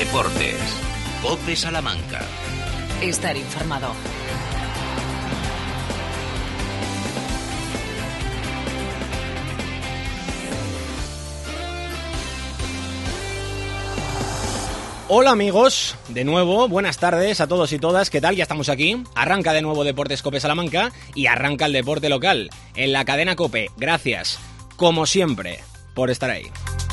Deportes. COPE Salamanca. Estar informado. Hola amigos, de nuevo, buenas tardes a todos y todas, ¿qué tal? Ya estamos aquí, arranca de nuevo Deportes COPE Salamanca y arranca el deporte local en la cadena COPE. Gracias, como siempre, por estar ahí.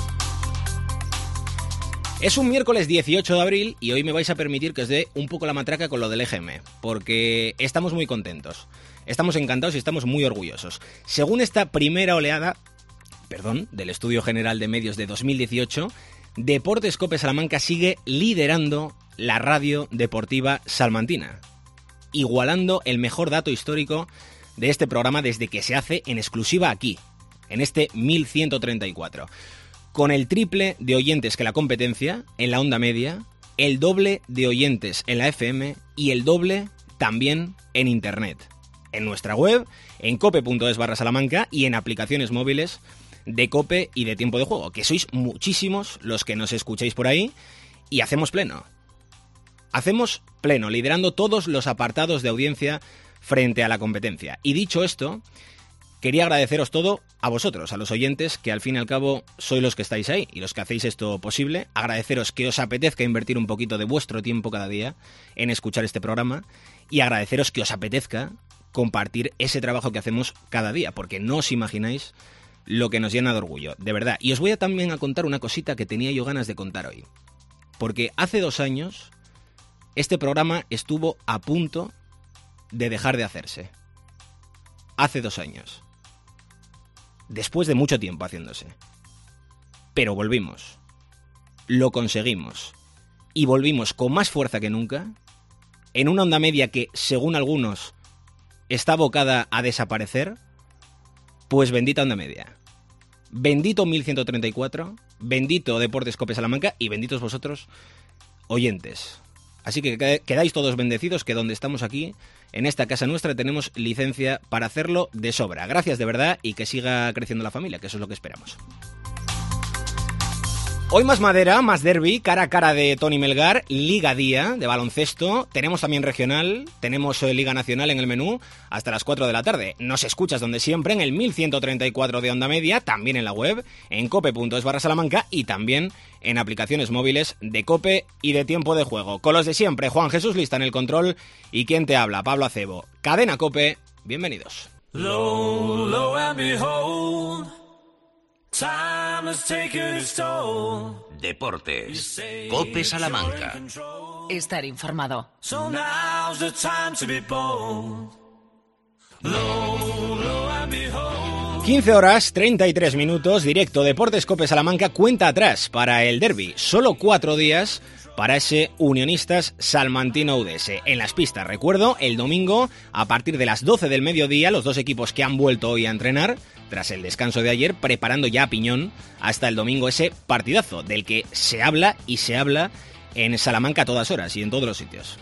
Es un miércoles 18 de abril y hoy me vais a permitir que os dé un poco la matraca con lo del EGM, porque estamos muy contentos, estamos encantados y estamos muy orgullosos. Según esta primera oleada, del Estudio General de Medios de 2018, Deportes COPE Salamanca sigue liderando la radio deportiva salmantina, igualando el mejor dato histórico de este programa desde que se hace en exclusiva aquí, en este 1134, con el triple de oyentes que la competencia en la onda media, el doble de oyentes en la FM y el doble también en internet, en nuestra web, en cope.es/Salamanca y en aplicaciones móviles de COPE y de Tiempo de Juego, que sois muchísimos los que nos escucháis por ahí y hacemos pleno. Hacemos pleno, liderando todos los apartados de audiencia frente a la competencia. Y dicho esto, quería agradeceros todo a vosotros, a los oyentes, que al fin y al cabo sois los que estáis ahí y los que hacéis esto posible. Agradeceros que os apetezca invertir un poquito de vuestro tiempo cada día en escuchar este programa y agradeceros que os apetezca compartir ese trabajo que hacemos cada día, porque no os imagináis lo que nos llena de orgullo, de verdad. Y os voy también a contar una cosita que tenía yo ganas de contar hoy. Porque hace 2 años este programa estuvo a punto de dejar de hacerse. Hace 2 años. Después de mucho tiempo haciéndose. Pero volvimos. Lo conseguimos. Y volvimos con más fuerza que nunca, en una onda media que, según algunos, está abocada a desaparecer. Pues bendita onda media. Bendito 1134, bendito Deportes COPE Salamanca y benditos vosotros, oyentes. Así que quedáis todos bendecidos, que donde estamos aquí, en esta casa nuestra, tenemos licencia para hacerlo de sobra. Gracias de verdad y que siga creciendo la familia, que eso es lo que esperamos. Hoy más madera, más derbi, cara a cara de Tony Melgar, Liga Día de baloncesto, tenemos también regional, tenemos Liga Nacional en el menú hasta las 4 de la tarde. Nos escuchas donde siempre, en el 1134 de onda media, también en la web, en cope.es/Salamanca y también en aplicaciones móviles de COPE y de Tiempo de Juego. Con los de siempre, Juan Jesús Lista en el control y quien te habla, Pablo Acebo. Cadena COPE, bienvenidos. Low, low and behold. Time has taken its toll. Deportes. COPE Salamanca. Estar informado. So now's the time to be bold. Low, low and behold. 15 horas, 33 minutos, directo Deportes COPE Salamanca, cuenta atrás para el derbi. Solo 4 días para ese Unionistas Salmantino UDS. En las pistas, recuerdo, el domingo, a partir de las 12 del mediodía, los dos equipos que han vuelto hoy a entrenar, tras el descanso de ayer, preparando ya a piñón hasta el domingo ese partidazo, del que se habla y se habla en Salamanca a todas horas y en todos los sitios.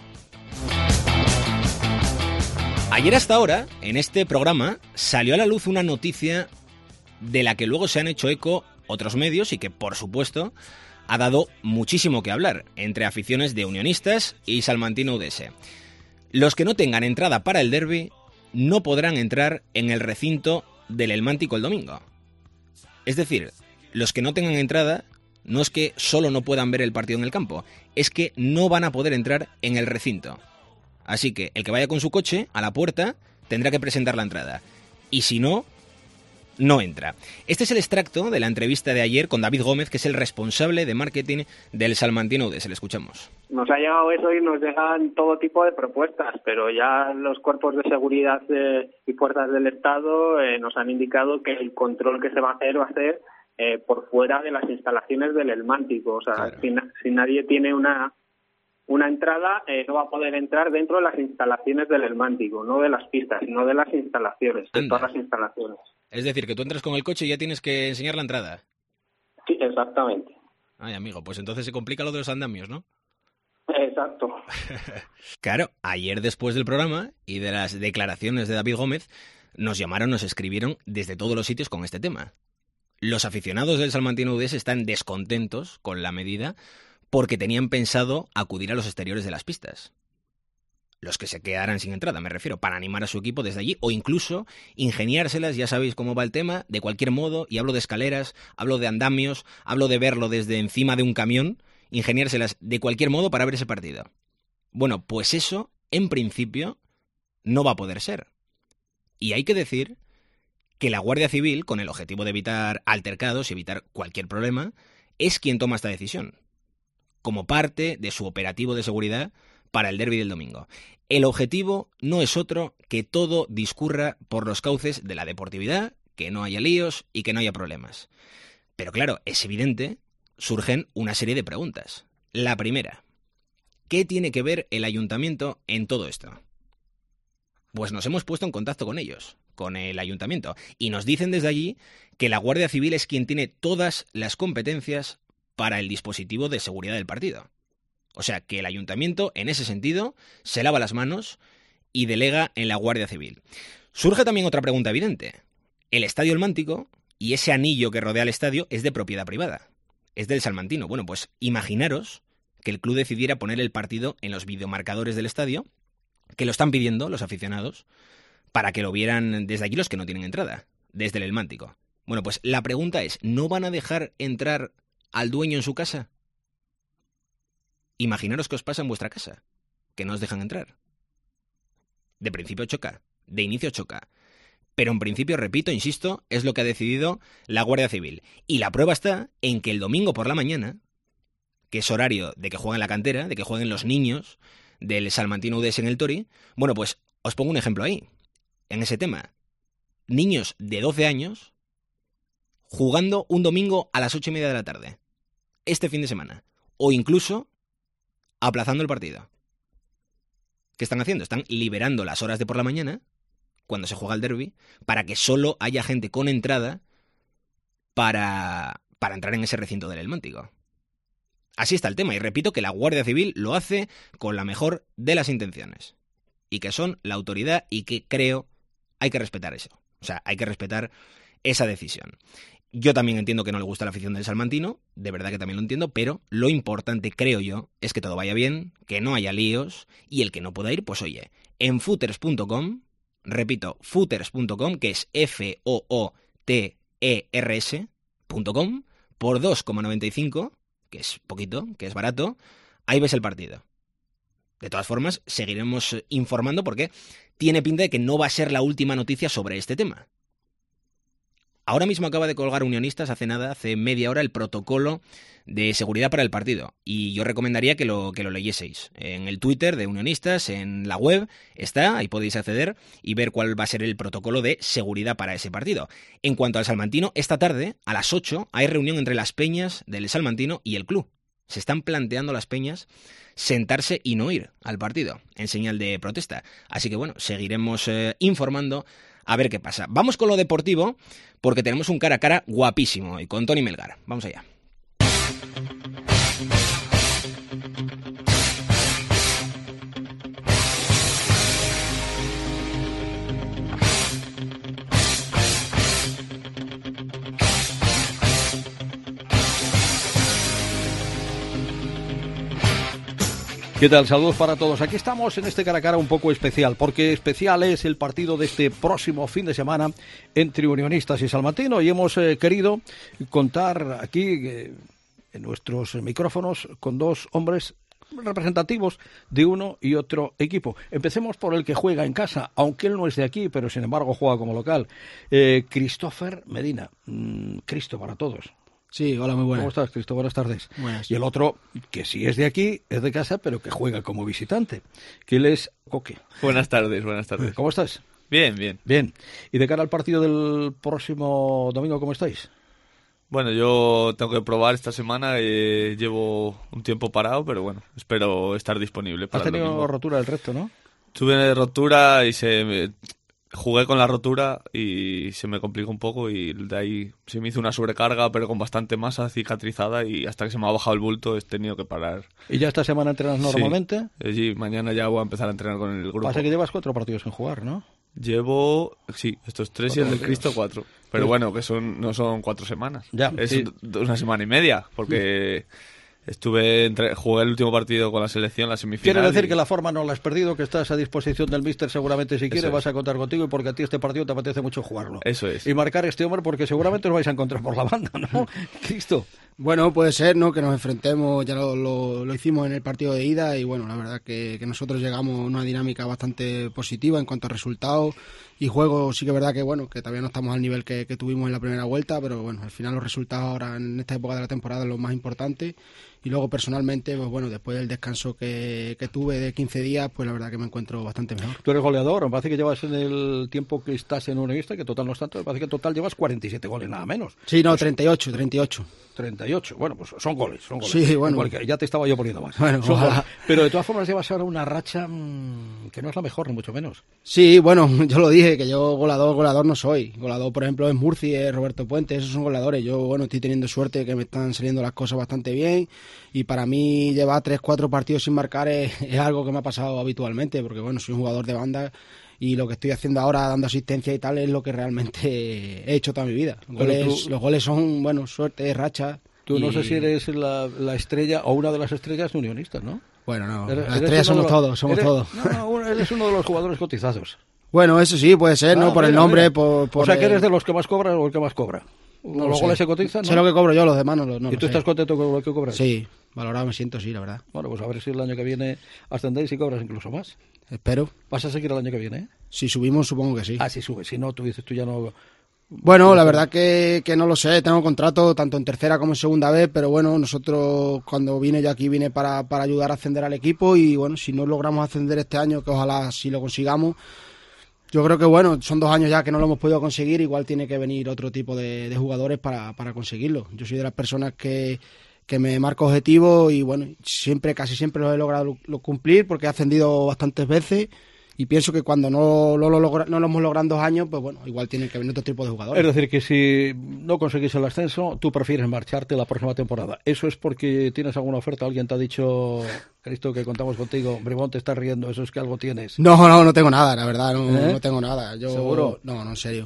Ayer hasta ahora, en este programa, salió a la luz una noticia de la que luego se han hecho eco otros medios y que, por supuesto, ha dado muchísimo que hablar entre aficiones de Unionistas y Salmantino UDS. Los que no tengan entrada para el derbi no podrán entrar en el recinto del Elmántico el domingo. Es decir, los que no tengan entrada no es que solo no puedan ver el partido en el campo, es que no van a poder entrar en el recinto. Así que el que vaya con su coche a la puerta tendrá que presentar la entrada. Y si no, no entra. Este es el extracto de la entrevista de ayer con David Gómez, que es el responsable de marketing del Salmantino UDS. Le escuchamos. Nos ha llegado eso y nos llegan todo tipo de propuestas, pero ya los cuerpos de seguridad y fuerzas del Estado nos han indicado que el control que se va a ser por fuera de las instalaciones del Elmántico. O sea, claro, si nadie tiene una entrada, no va a poder entrar dentro de las instalaciones del Elmántico, no de las pistas, sino de las instalaciones, de todas las instalaciones. Es decir, que tú entras con el coche y ya tienes que enseñar la entrada. Sí, exactamente. Ay, amigo, pues entonces se complica lo de los andamios, ¿no? Exacto. Claro, ayer después del programa y de las declaraciones de David Gómez, nos llamaron, nos escribieron desde todos los sitios con este tema. Los aficionados del Salmantino UDS están descontentos con la medida porque tenían pensado acudir a los exteriores de las pistas. Los que se quedaran sin entrada, me refiero, para animar a su equipo desde allí, o incluso ingeniárselas, ya sabéis cómo va el tema, de cualquier modo, y hablo de escaleras, hablo de andamios, hablo de verlo desde encima de un camión, ingeniárselas de cualquier modo para ver ese partido. Bueno, pues eso, en principio, no va a poder ser. Y hay que decir que la Guardia Civil, con el objetivo de evitar altercados y evitar cualquier problema, es quien toma esta decisión, como parte de su operativo de seguridad para el derbi del domingo. El objetivo no es otro que todo discurra por los cauces de la deportividad, que no haya líos y que no haya problemas. Pero claro, es evidente, surgen una serie de preguntas. La primera, ¿qué tiene que ver el ayuntamiento en todo esto? Pues nos hemos puesto en contacto con ellos, con el ayuntamiento, y nos dicen desde allí que la Guardia Civil es quien tiene todas las competencias para el dispositivo de seguridad del partido. O sea, que el ayuntamiento, en ese sentido, se lava las manos y delega en la Guardia Civil. Surge también otra pregunta evidente. El Estadio El Mántico y ese anillo que rodea el estadio es de propiedad privada. Es del Salmantino. Bueno, pues imaginaros que el club decidiera poner el partido en los videomarcadores del estadio, que lo están pidiendo los aficionados, para que lo vieran desde allí los que no tienen entrada, desde el El Mántico. Bueno, pues la pregunta es, ¿no van a dejar entrar al dueño en su casa? Imaginaros qué os pasa en vuestra casa, que no os dejan entrar. De principio choca, de inicio choca. Pero en principio, repito, insisto, es lo que ha decidido la Guardia Civil. Y la prueba está en que el domingo por la mañana, que es horario de que jueguen la cantera, de que jueguen los niños del Salmantino UDS en el Tori, bueno, pues os pongo un ejemplo ahí, en ese tema. Niños de 12 años jugando un domingo a las 8:30 de la tarde, este fin de semana. O incluso aplazando el partido. ¿Qué están haciendo? Están liberando las horas de por la mañana, cuando se juega el derbi, para que solo haya gente con entrada para entrar en ese recinto del El Mántico. Así está el tema, y repito que la Guardia Civil lo hace con la mejor de las intenciones, y que son la autoridad y que creo hay que respetar eso. O sea, hay que respetar esa decisión. Yo también entiendo que no le gusta la afición del Salmantino, de verdad que también lo entiendo, pero lo importante, creo yo, es que todo vaya bien, que no haya líos, y el que no pueda ir, pues oye, en footers.com, repito, footers.com, que es FOOTERS.com, por 2,95, que es poquito, que es barato, ahí ves el partido. De todas formas, seguiremos informando porque tiene pinta de que no va a ser la última noticia sobre este tema. Ahora mismo acaba de colgar Unionistas, hace media hora, el protocolo de seguridad para el partido. Y yo recomendaría que lo leyeseis. En el Twitter de Unionistas, en la web, está, ahí podéis acceder y ver cuál va a ser el protocolo de seguridad para ese partido. En cuanto al Salmantino, esta tarde, a las 8, hay reunión entre las peñas del Salmantino y el club. Se están planteando las peñas sentarse y no ir al partido, en señal de protesta. Así que bueno, seguiremos informando a ver qué pasa. Vamos con lo deportivo, porque tenemos un cara a cara guapísimo, y con Tony Melgar. Vamos allá. ¿Qué tal? Saludos para todos. Aquí estamos en este cara a cara un poco especial, porque especial es el partido de este próximo fin de semana entre Unionistas y Salmantino, y hemos querido contar aquí en nuestros micrófonos con dos hombres representativos de uno y otro equipo. Empecemos por el que juega en casa, aunque él no es de aquí, pero sin embargo juega como local. Christopher Medina. Cristo para todos. Sí, hola, muy buenas. ¿Cómo estás, Cristo? Buenas tardes. Buenas. Y el otro, que sí es de aquí, es de casa, pero que juega como visitante, que él es Coque. Buenas tardes, buenas tardes. ¿Cómo estás? Bien, bien. Bien. ¿Y de cara al partido del próximo domingo, cómo estáis? Bueno, yo tengo que probar esta semana, llevo un tiempo parado, pero bueno, espero estar disponible para el domingo. Has tenido rotura del recto, ¿no? Tuve rotura y jugué con la rotura y se me complicó un poco, y de ahí se me hizo una sobrecarga, pero con bastante masa cicatrizada, y hasta que se me ha bajado el bulto he tenido que parar. ¿Y ya esta semana entrenas normalmente? Sí, mañana ya voy a empezar a entrenar con el grupo. Pasa que llevas 4 partidos sin jugar, ¿no? Llevo, sí, estos 3 y el del Cristo 4. Pero bueno, que no son 4 semanas. Ya, es sí. una semana y media, porque jugué el último partido con la selección, la semifinal. Quiere decir que la forma no la has perdido, que estás a disposición del míster, seguramente si quiere vas a contar contigo, y porque a ti este partido te apetece mucho jugarlo. Eso es. Y marcar este hombre, porque seguramente os vais a encontrar por la banda, ¿no? Cristo. Bueno, puede ser, ¿no? Que nos enfrentemos, ya lo hicimos en el partido de ida, y bueno, la verdad que nosotros llegamos a una dinámica bastante positiva en cuanto a resultados y juego. Sí que es verdad que bueno, que todavía no estamos al nivel que tuvimos en la primera vuelta, pero bueno, al final los resultados ahora en esta época de la temporada es lo más importante. Y luego personalmente, pues bueno, después del descanso que tuve de 15 días, pues la verdad que me encuentro bastante mejor. Tú eres goleador, me parece que llevas en el tiempo que estás en Unionista, que total no es tanto, me parece que en total llevas 47 goles, nada menos. Sí, no, pues, 38. 38, bueno, pues son goles. Sí, bueno. Ya te estaba yo poniendo más. Bueno, pero de todas formas llevas ahora una racha que no es la mejor, ni mucho menos. Sí, bueno, yo lo dije, que yo goleador no soy. Goleador, por ejemplo, es Murci, es Roberto Puente, esos son goleadores. Yo, bueno, estoy teniendo suerte que me están saliendo las cosas bastante bien, y para mí llevar 3-4 partidos sin marcar es algo que me ha pasado habitualmente, porque bueno, soy un jugador de banda y lo que estoy haciendo ahora, dando asistencia y tal, es lo que realmente he hecho toda mi vida. Los goles son, bueno, suerte, racha. Tú no sé si eres la estrella o una de las estrellas de Unionistas, ¿no? Bueno, no, las estrellas somos todos. No, eres uno de los jugadores cotizados. Bueno, eso sí, puede ser, ¿no? Por el nombre, por o sea, que eres de los que más cobran o el que más cobra. No, los goles se cotizan, ¿no? Sé lo que cobro yo, los demás no. ¿Y tú estás contento con lo que cobras? Sí, valorado me siento, sí, la verdad. Bueno, pues a ver si el año que viene ascendéis y cobras incluso más. Espero. ¿Vas a seguir el año que viene? Si subimos, supongo que sí. Ah, si subes. Si no, tú dices, tú ya no... Bueno, la verdad que no lo sé. Tengo contrato tanto en tercera como en segunda vez, pero bueno, nosotros cuando vine yo aquí vine para ayudar a ascender al equipo, y bueno, si no logramos ascender este año, que ojalá sí lo consigamos, yo creo que bueno, son 2 años ya que no lo hemos podido conseguir, igual tiene que venir otro tipo de jugadores para conseguirlo. Yo soy de las personas que me marco objetivos y bueno, casi siempre los he logrado cumplir, porque he ascendido bastantes veces. Y pienso que cuando no lo hemos logrado en 2 años, pues bueno, igual tienen que venir otro tipo de jugadores. Es decir, que si no conseguís el ascenso, tú prefieres marcharte la próxima temporada. ¿Eso es porque tienes alguna oferta? ¿Alguien te ha dicho, Cristo, que contamos contigo? Bribón, te estás riendo, ¿eso es que algo tienes? No tengo nada, la verdad, no tengo nada. ¿Seguro? No, en serio.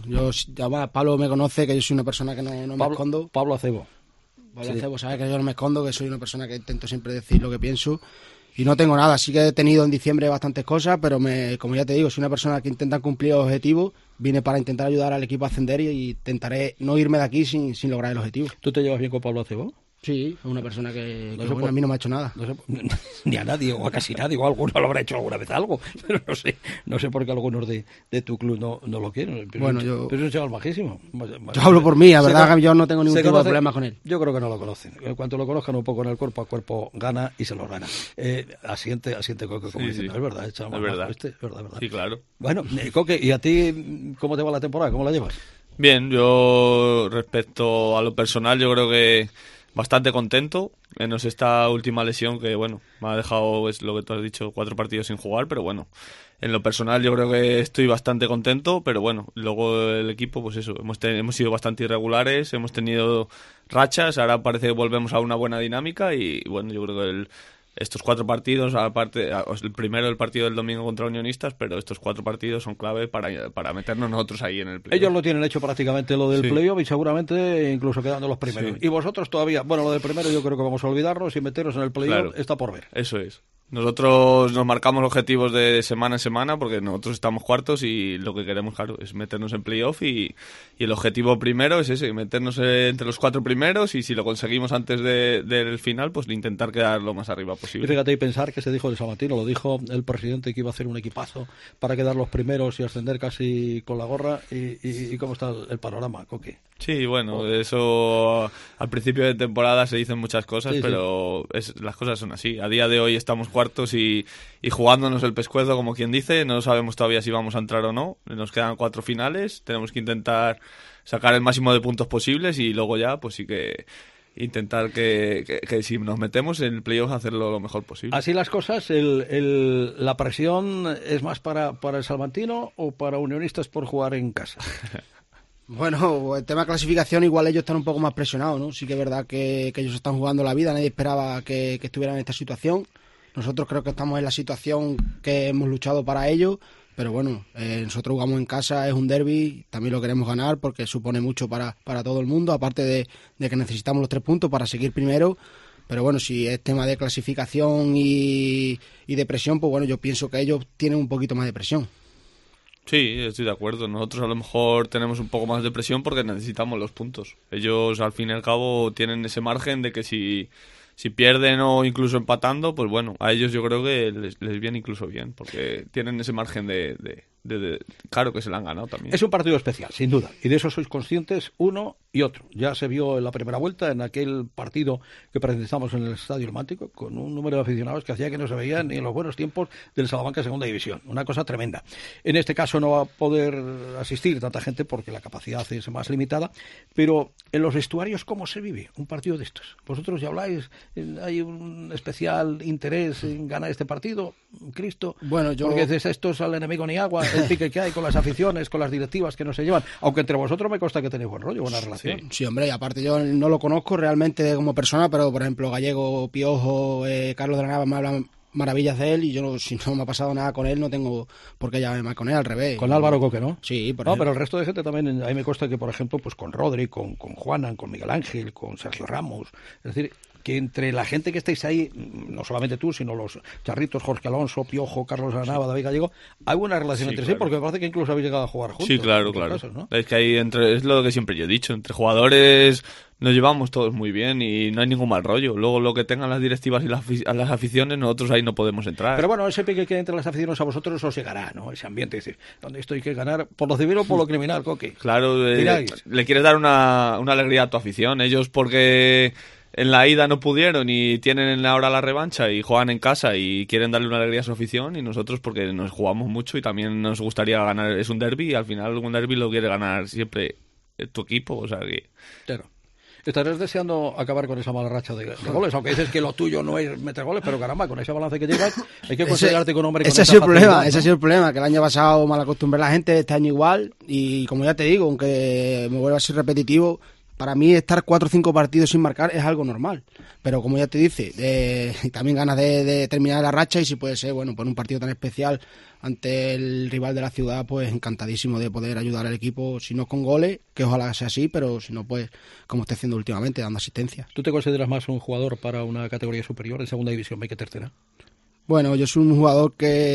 Pablo me conoce, que yo soy una persona que no me escondo. Pablo Acebo. Acebo sabe que yo no me escondo, que soy una persona que intento siempre decir lo que pienso. Y no tengo nada. Sí que he tenido en diciembre bastantes cosas, pero como ya te digo, soy una persona que intenta cumplir objetivos. Vine para intentar ayudar al equipo a ascender y intentaré no irme de aquí sin lograr el objetivo. ¿Tú te llevas bien con Pablo Acebo? Sí, es una persona que a mí no me ha hecho nada. Ni a nadie, o a casi nadie, o a alguno lo habrá hecho alguna vez algo, pero no sé por qué algunos de tu club no lo quieren. Pero es un chaval majísimo. Yo hablo por mí, la verdad que yo no tengo ningún tipo de problema con él. Yo creo que no lo conocen. En cuanto lo conozcan un poco en el cuerpo a cuerpo, gana y se lo gana. Asiente Coque, como diciendo, es verdad, es verdad. Es verdad. Sí, claro. Bueno, Coque, ¿y a ti cómo te va la temporada? ¿Cómo la llevas? Bien, yo respecto a lo personal, yo creo que bastante contento, menos esta última lesión que, bueno, me ha dejado, es lo que tú has dicho, 4 partidos sin jugar, pero bueno, en lo personal yo creo que estoy bastante contento, pero bueno, luego el equipo, pues eso, hemos sido bastante irregulares, hemos tenido rachas, ahora parece que volvemos a una buena dinámica y bueno, yo creo que estos 4 partidos, aparte, el primero el partido del domingo contra Unionistas, pero estos 4 partidos son clave para meternos nosotros ahí en el playoff. Ellos lo tienen hecho prácticamente lo del playoff y seguramente incluso quedando los primeros. Sí. Y vosotros todavía, bueno, lo del primero yo creo que vamos a olvidarnos y meternos en el playoff está por ver. Eso es. Nosotros nos marcamos objetivos de semana en semana porque nosotros estamos cuartos y lo que queremos, claro, es meternos en playoff y el objetivo primero es ese, meternos entre los 4 primeros y si lo conseguimos antes del final, pues intentar quedar lo más arriba posible. Y fíjate, y pensar que se dijo de Sabatino, lo dijo el presidente que iba a hacer un equipazo para quedar los primeros y ascender casi con la gorra y cómo está el panorama, Coque. Sí, bueno, eso al principio de temporada se dicen muchas cosas, pero las cosas son así. A día de hoy estamos cuartos y jugándonos el pescuezo, como quien dice, no sabemos todavía si vamos a entrar o no. Nos quedan 4 finales, tenemos que intentar sacar el máximo de puntos posibles y luego ya, pues sí que intentar que si nos metemos en el playoff hacerlo lo mejor posible. Así las cosas, la presión es más para el Salmantino o para Unionistas por jugar en casa. Bueno, el tema de clasificación igual ellos están un poco más presionados, ¿no? Sí que es verdad que ellos están jugando la vida, nadie esperaba que estuvieran en esta situación. Nosotros creo que estamos en la situación que hemos luchado para ello, pero bueno, nosotros jugamos en casa, es un derbi, también lo queremos ganar porque supone mucho para todo el mundo, aparte de que necesitamos los 3 puntos para seguir primero. Pero bueno, si es tema de clasificación y de presión, pues bueno, yo pienso que ellos tienen un poquito más de presión. Sí, estoy de acuerdo. Nosotros a lo mejor tenemos un poco más de presión porque necesitamos los puntos. Ellos, al fin y al cabo, tienen ese margen de que si pierden o incluso empatando, pues bueno, a ellos yo creo que les viene incluso bien, porque tienen ese margen de claro que se la han ganado también. Es un partido especial, sin duda, y de eso sois conscientes uno y otro. Ya se vio en la primera vuelta, en aquel partido que presentamos en el Estadio El Mántico, con un número de aficionados que hacía que no se veían ni en los buenos tiempos del Salamanca Segunda División. Una cosa tremenda. En este caso no va a poder asistir tanta gente porque la capacidad es más limitada, pero en los vestuarios, ¿cómo se vive un partido de estos? Vosotros ya habláis, hay un especial interés en ganar este partido, Cristo, bueno, porque dices, esto es al enemigo ni agua, el pique que hay con las aficiones, con las directivas que no se llevan, aunque entre vosotros me consta que tenéis buen rollo, buena relación. Sí, hombre, y aparte yo no lo conozco realmente como persona, pero por ejemplo Gallego, Piojo, Carlos de la Nava me hablan maravillas de él, y yo si no me ha pasado nada con él no tengo por qué llamarme más con él, al revés. Con Álvaro Coque, ¿no? Sí, por ejemplo. Pero el resto de gente también, a mí me consta que por ejemplo pues con Rodri, con Juanan, con Miguel Ángel, con Sergio Ramos, es decir, que entre la gente que estáis ahí, no solamente tú, sino los Charritos, Jorge Alonso, Piojo, Carlos de la Nava, David Gallego, hay buena relación entre sí, porque me parece que incluso habéis llegado a jugar juntos. Sí, claro. Casos, ¿no? Es que hay es lo que siempre yo he dicho, entre jugadores nos llevamos todos muy bien y no hay ningún mal rollo. Luego lo que tengan las directivas y las aficiones, nosotros ahí no podemos entrar. Pero bueno, ese pique que hay entre las aficiones a vosotros os llegará, ¿no? Ese ambiente, es decir, donde esto hay que ganar por lo civil o por lo criminal, Coque. Claro, le quieres dar una alegría a tu afición. Ellos porque en la ida no pudieron y tienen ahora la revancha y juegan en casa y quieren darle una alegría a su afición, y nosotros porque nos jugamos mucho y también nos gustaría ganar. Es un derbi y al final un derbi lo quiere ganar siempre tu equipo, o sea que... Claro. Estarás deseando acabar con esa mala racha de goles, aunque dices que lo tuyo no es meter goles, pero caramba, con ese balance que llevas hay que considerarte con hombre. Ese ha sido el problema, ¿no? Ese ha sido el problema, que el año pasado mal acostumbré a la gente, este año igual, y como ya te digo, aunque me vuelva a ser repetitivo, para mí estar 4 o 5 partidos sin marcar es algo normal, pero como ya te dice, también ganas de terminar la racha, y si puede ser, bueno, por un partido tan especial ante el rival de la ciudad, pues encantadísimo de poder ayudar al equipo, si no con goles, que ojalá sea así, pero si no, pues como está haciendo últimamente, dando asistencia. ¿Tú te consideras más un jugador para una categoría superior en segunda división B que tercera? Bueno, yo soy un jugador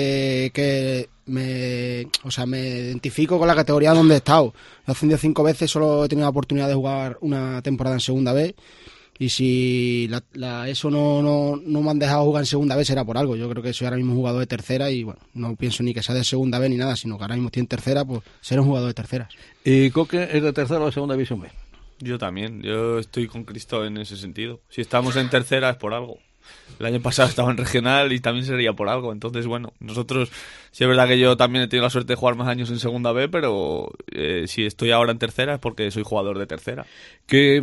que me identifico con la categoría donde he estado. He ascendido 5 veces, solo he tenido la oportunidad de jugar una temporada en segunda B, y si eso no me han dejado jugar en segunda B será por algo. Yo creo que soy ahora mismo un jugador de tercera, y bueno, no pienso ni que sea de segunda B ni nada, sino que ahora mismo estoy en tercera, pues seré un jugador de tercera. ¿Y Coque es de tercera o de segunda división B? Yo también, yo estoy con Cristo en ese sentido. Si estamos en tercera es por algo. El año pasado estaba en regional y también sería por algo. Entonces, bueno, nosotros, sí es verdad que yo también he tenido la suerte de jugar más años en segunda B, pero si estoy ahora en tercera es porque soy jugador de tercera. ¿Qué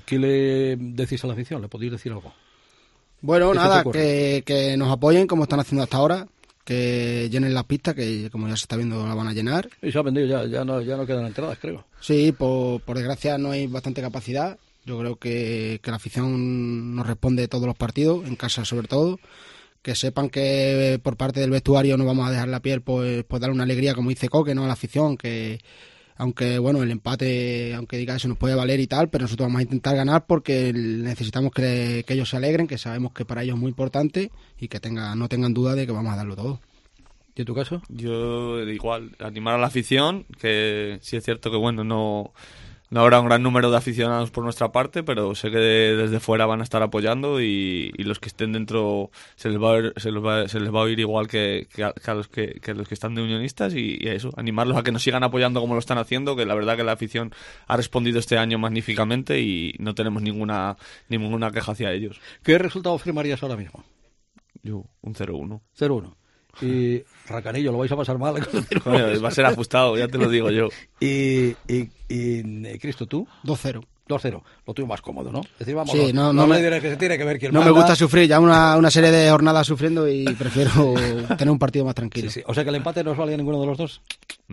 le decís a la afición? ¿Le podéis decir algo? Bueno, nada, que nos apoyen como están haciendo hasta ahora, que llenen las pistas, que como ya se está viendo la van a llenar. Y se ha vendido, ya no quedan entradas, creo. Sí, por desgracia no hay bastante capacidad. Yo creo que la afición nos responde todos los partidos, en casa sobre todo. Que sepan que por parte del vestuario no vamos a dejar la piel, pues darle una alegría, como dice Coque, ¿no?, a la afición, que aunque bueno, el empate, aunque diga eso, nos puede valer y tal, pero nosotros vamos a intentar ganar porque necesitamos que ellos se alegren, que sabemos que para ellos es muy importante, y que no tengan duda de que vamos a darlo todo. ¿Y en tu caso? Yo igual, animar a la afición, que sí es cierto que bueno, no habrá un gran número de aficionados por nuestra parte, pero sé que desde fuera van a estar apoyando, y los que estén dentro se les va a oír igual que a los que están de unionistas, y eso, animarlos a que nos sigan apoyando como lo están haciendo, que la verdad que la afición ha respondido este año magníficamente y no tenemos ninguna queja hacia ellos. ¿Qué resultado firmarías ahora mismo? Yo, un 0-1. 0-1. Y Racanillo, lo vais a pasar mal. Bueno, va a ser ajustado, ya te lo digo yo. Y Cristo, ¿tú? 2-0. 2-0, lo tuyo más cómodo, ¿no? Es decir, vamos, sí, no me diré que se tiene que ver quién no manda. Me gusta sufrir, ya una serie de jornadas sufriendo, y prefiero tener un partido más tranquilo. Sí. O sea que el empate no os vale a ninguno de los dos. No.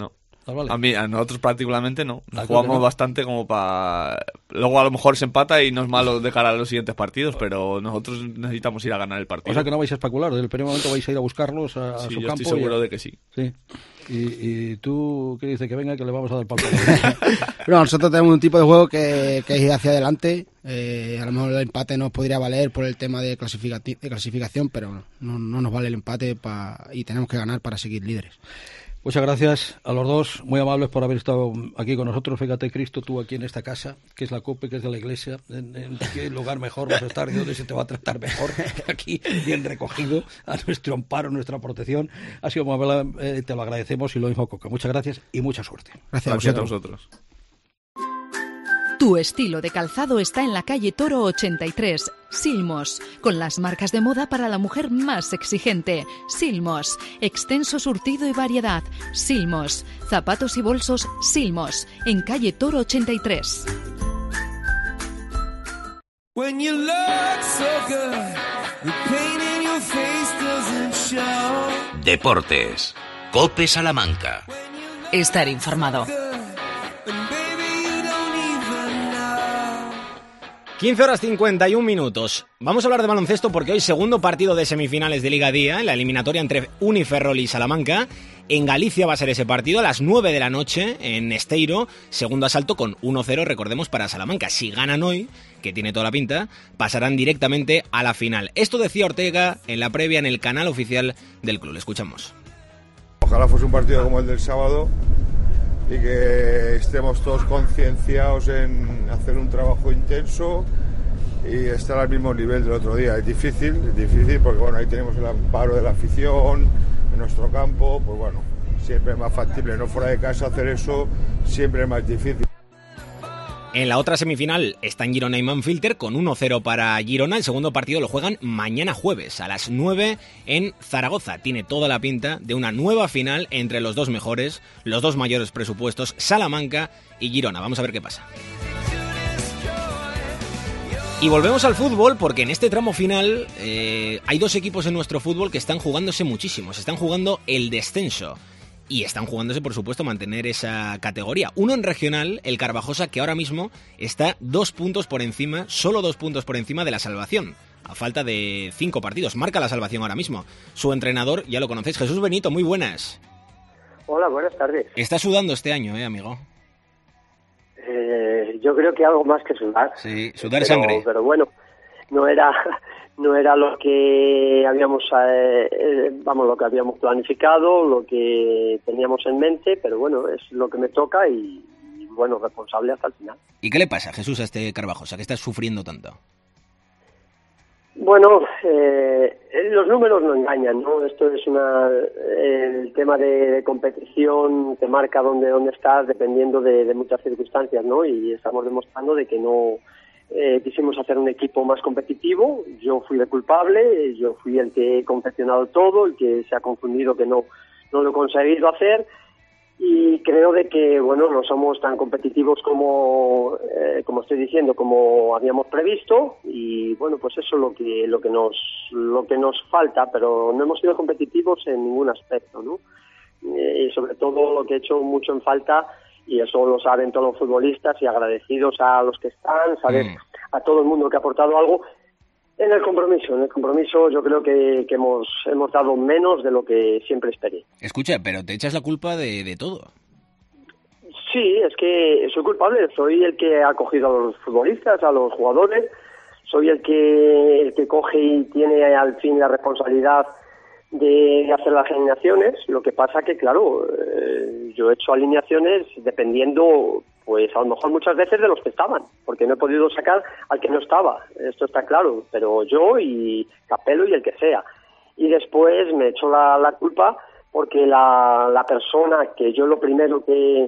Vale. A nosotros particularmente no. Nos ¿A jugamos no? bastante como para... Luego a lo mejor se empata y no es malo de cara a los siguientes partidos, pero nosotros necesitamos ir a ganar el partido. O sea que no vais a especular, desde el primer momento vais a ir a buscarlos a Sí, su yo campo. estoy seguro de que sí. Sí. ¿Y tú qué dices? Que venga, que le vamos a dar palco. Bueno, nosotros tenemos un tipo de juego que es ir hacia adelante. A lo mejor el empate nos podría valer por el tema de clasificación, pero no nos vale el empate y tenemos que ganar para seguir líderes. Muchas gracias a los dos, muy amables por haber estado aquí con nosotros. Fíjate, Cristo, tú aquí en esta casa, que es la COPE, que es de la iglesia, en qué lugar mejor vas a estar y dónde se te va a tratar mejor, aquí bien recogido, a nuestro amparo, nuestra protección. Ha sido muy amable, te lo agradecemos y lo mismo, Coca. Muchas gracias y mucha suerte. Gracias a vosotros. Tu estilo de calzado está en la calle Toro 83, Silmos, con las marcas de moda para la mujer más exigente. Silmos, extenso surtido y variedad. Silmos, zapatos y bolsos Silmos, en calle Toro 83. When you look so good, the pain in your face doesn't show. Deportes. COPE Salamanca. Estar informado. 15:51. Vamos a hablar de baloncesto porque hoy segundo partido de semifinales de Liga Día, en la eliminatoria entre Uniferrol y Salamanca. En Galicia va a ser ese partido a las 9 de la noche en Esteiro. Segundo asalto con 1-0, recordemos, para Salamanca. Si ganan hoy, que tiene toda la pinta, pasarán directamente a la final. Esto decía Ortega en la previa en el canal oficial del club. Le escuchamos. Ojalá fuese un partido como el del sábado y que estemos todos concienciados en hacer un trabajo intenso y estar al mismo nivel del otro día. Es difícil porque bueno, ahí tenemos el amparo de la afición en nuestro campo, pues bueno, siempre es más factible, no fuera de casa hacer eso, siempre es más difícil. En la otra semifinal están Girona y Manfilter con 1-0 para Girona. El segundo partido lo juegan mañana jueves a las 9 en Zaragoza. Tiene toda la pinta de una nueva final entre los dos mejores, los dos mayores presupuestos, Salamanca y Girona. Vamos a ver qué pasa. Y volvemos al fútbol porque en este tramo final hay dos equipos en nuestro fútbol que están jugándose muchísimo. Se están jugando el descenso. Y están jugándose, por supuesto, mantener esa categoría. Uno en regional, el Carvajosa, que ahora mismo está 2 puntos por encima, solo 2 puntos por encima de la salvación. A falta de 5 partidos. Marca la salvación ahora mismo. Su entrenador, ya lo conocéis, Jesús Benito, muy buenas. Hola, buenas tardes. Está sudando este año, amigo. Yo creo que algo más que sudar. Sí, sudar sangre. Pero bueno, no era lo que habíamos lo que habíamos planificado, lo que teníamos en mente, pero bueno, es lo que me toca y bueno, responsable hasta el final. ¿Y qué le pasa, Jesús, a este Carvajosa, que está sufriendo tanto? Bueno, los números no engañan, ¿no? Esto es el tema de competición te marca dónde estás dependiendo de muchas circunstancias, ¿no? Y estamos demostrando de que no quisimos hacer un equipo más competitivo. Yo fui el culpable, yo fui el que he confeccionado todo, el que se ha confundido que no lo he conseguido hacer. Y creo de que bueno, no somos tan competitivos como estoy diciendo, como habíamos previsto, y bueno, pues eso es lo que nos falta, pero no hemos sido competitivos en ningún aspecto, ¿no? Y sobre todo lo que he hecho mucho en falta, y eso lo saben todos los futbolistas, y agradecidos a los que están, saber a todo el mundo que ha aportado algo. En el compromiso yo creo que hemos dado menos de lo que siempre esperé. Escucha, pero te echas la culpa de todo. Sí, es que soy culpable, soy el que ha cogido a los futbolistas, a los jugadores, soy el que coge y tiene al fin la responsabilidad de hacer las alineaciones. Lo que pasa que, claro, yo he hecho alineaciones dependiendo, pues a lo mejor muchas veces de los que estaban, porque no he podido sacar al que no estaba, esto está claro, pero yo y Capello y el que sea. Y después me echo la culpa porque la persona que yo lo primero que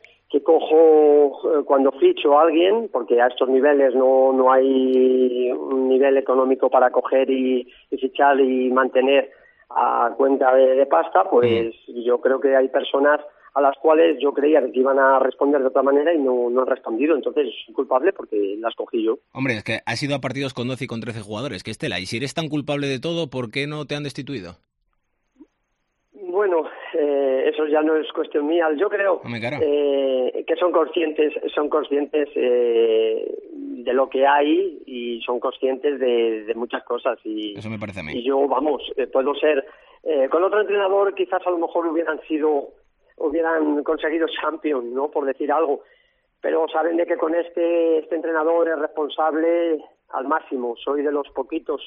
cojo cuando ficho a alguien, porque a estos niveles no hay un nivel económico para coger y fichar y mantener a cuenta de pasta, pues yo creo que hay personas a las cuales yo creía que iban a responder de otra manera y no han respondido. Entonces soy culpable porque las cogí yo. Hombre, es que has ido a partidos con 12 y con 13 jugadores, que Estela, y si eres tan culpable de todo, ¿por qué no te han destituido? Bueno, eso ya no es cuestión mía. Yo creo que son conscientes de lo que hay y son conscientes de muchas cosas. Y eso me parece a mí. Y yo, puedo ser... con otro entrenador quizás a lo mejor hubieran conseguido champion, ¿no? Por decir algo. Pero saben de que con este entrenador es responsable al máximo. Soy de los pocos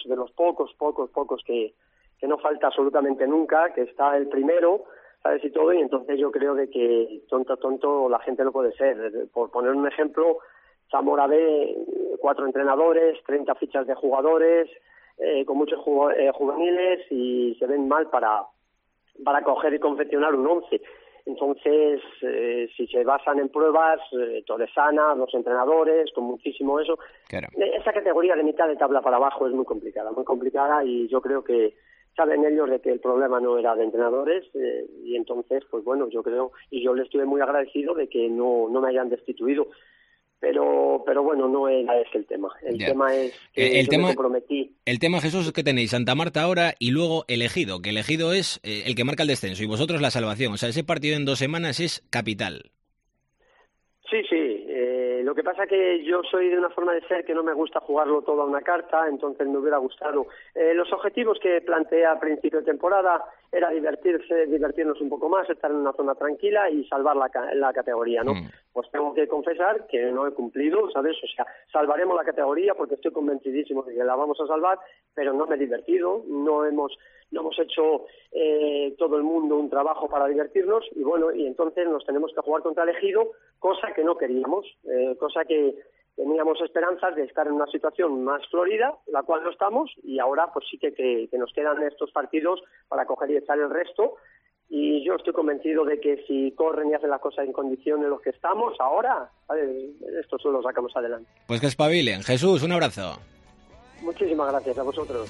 que no falta absolutamente nunca, que está el primero, ¿sabes? Y todo, y entonces yo creo de que tonto la gente no puede ser. Por poner un ejemplo, Zamora B, 4 entrenadores, 30 fichas de jugadores, con muchos juveniles, y se ven mal para coger y confeccionar un 11. Entonces, si se basan en pruebas, Torresana, 2 entrenadores, con muchísimo eso, claro. Esa categoría de mitad de tabla para abajo es muy complicada, y yo creo que saben ellos de que el problema no era de entrenadores, y entonces, pues bueno, yo creo, y yo les estuve muy agradecido de que no me hayan destituido, pero bueno, no era ese el tema. El tema es que me comprometí. El tema, Jesús, es que tenéis Santa Marta ahora y luego el Ejido, que el Ejido es el que marca el descenso y vosotros la salvación. O sea, ese partido en 2 semanas es capital. Sí. Lo que pasa que yo soy de una forma de ser que no me gusta jugarlo todo a una carta, entonces me hubiera gustado. Los objetivos que planteé a principio de temporada era divertirnos un poco más, estar en una zona tranquila y salvar la categoría, ¿no? Pues tengo que confesar que no he cumplido, ¿sabes? O sea, salvaremos la categoría porque estoy convencidísimo de que la vamos a salvar, pero no me he divertido, no hemos hecho todo el mundo un trabajo para divertirnos, y bueno, y entonces nos tenemos que jugar contra el Ejido, cosa que no queríamos, cosa que teníamos esperanzas de estar en una situación más florida, la cual no estamos, y ahora pues sí que nos quedan estos partidos para coger y echar el resto, y yo estoy convencido de que si corren y hacen las cosas en condiciones en los que estamos ahora, ¿sabes? Esto solo lo sacamos adelante. Pues que espabilen. Jesús, un abrazo. Muchísimas gracias a vosotros.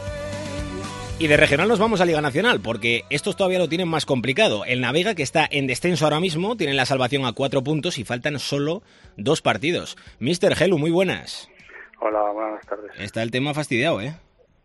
Y de regional nos vamos a Liga Nacional, porque estos todavía lo tienen más complicado. El Navega, que está en descenso ahora mismo, tiene la salvación a 4 puntos y faltan solo 2 partidos. Mr. Helu, muy buenas. Hola, buenas tardes. Está el tema fastidiado, ¿eh?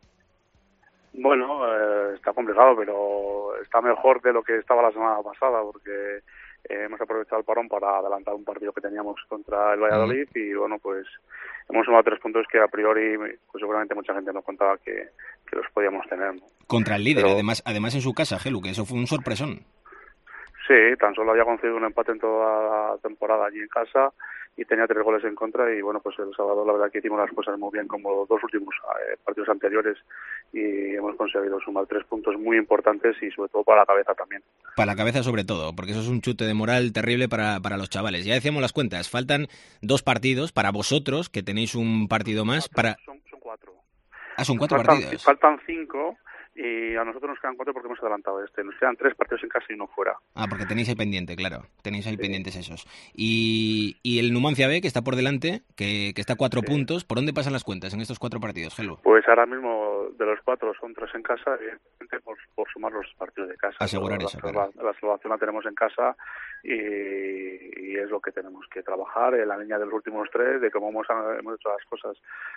Bueno, está complicado, pero está mejor de lo que estaba la semana pasada, porque hemos aprovechado el parón para adelantar un partido que teníamos contra el Valladolid, y bueno, pues hemos sumado 3 puntos que a priori pues seguramente mucha gente nos contaba que los podíamos tener, ¿no? Contra el líder, pero, además en su casa, Helu, que eso fue un sorpresón. Sí, tan solo había conseguido un empate en toda la temporada allí en casa y tenía 3 goles en contra, y bueno, pues el sábado la verdad que hicimos las cosas muy bien como los 2 últimos partidos anteriores, y hemos conseguido sumar 3 puntos muy importantes, y sobre todo para la cabeza también. Para la cabeza sobre todo, porque eso es un chute de moral terrible para los chavales. Ya decíamos las cuentas, faltan 2 partidos para vosotros, que tenéis un partido más. Son 4. Ah, son 4 partidos. Faltan 5. Y a nosotros nos quedan 4 porque hemos adelantado Nos quedan 3 partidos en casa y 1 fuera. Ah, porque tenéis ahí pendiente, claro. Tenéis ahí pendientes esos. Y el Numancia B, que está por delante, que está a 4 puntos. ¿Por dónde pasan las cuentas en estos 4 partidos, Helu? Pues ahora mismo de los 4 son 3 en casa, evidentemente por sumar los partidos de casa. Asegurar eso, claro. La salvación la tenemos en casa, y es lo que tenemos que trabajar en la línea de los últimos 3, de cómo hemos hecho las cosas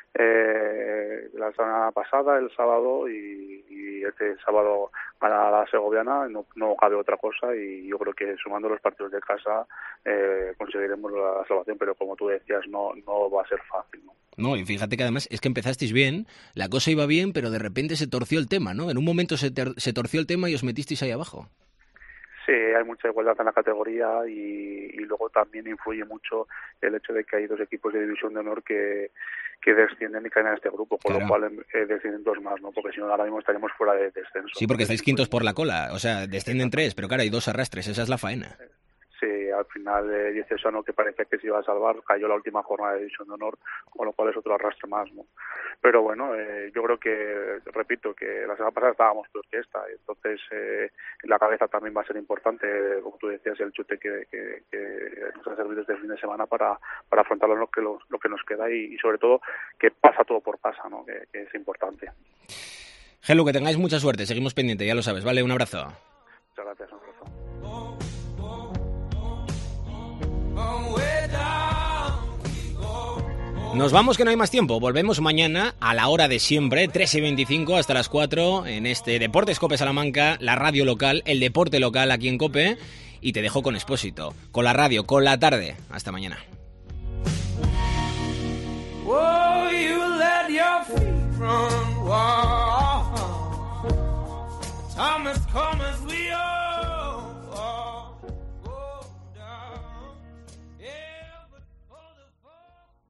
la semana pasada, el sábado, y este sábado para la segoviana no cabe otra cosa, y yo creo que sumando los partidos de casa conseguiremos la salvación, pero como tú decías, no va a ser fácil, ¿no? No, y fíjate que además es que empezasteis bien, la cosa iba bien, pero de repente se torció el tema, ¿no? En un momento se torció el tema y os metisteis ahí abajo. Sí, hay mucha igualdad en la categoría, y luego también influye mucho el hecho de que hay 2 equipos de división de honor que descienden y caen en este grupo, con lo cual descienden 2 más, ¿no? Porque si no, ahora mismo estaríamos fuera de descenso. Sí, porque estáis quintos por la cola, o sea, descienden 3, pero claro, hay 2 arrastres, esa es la faena. Sí, al final Diocesano, que parecía que se iba a salvar, cayó la última jornada de división de honor, con lo cual es otro arrastre más, ¿no? Pero bueno, yo creo que, repito, que la semana pasada estábamos peor que esta, entonces la cabeza también va a ser importante, como tú decías, el chute que nos ha servido este fin de semana para afrontar lo que nos queda, y sobre todo que pasa todo por casa, ¿no? Que es importante. Helu, que tengáis mucha suerte, seguimos pendientes, ya lo sabes, ¿vale? Un abrazo. Muchas gracias, un abrazo. Nos vamos, que no hay más tiempo. Volvemos mañana a la hora de siempre, 3:25 hasta las 4, en este Deportes Cope Salamanca, la radio local, el deporte local aquí en Cope. Y te dejo con Expósito, con la radio, con la tarde. Hasta mañana. Whoa, you let your feet run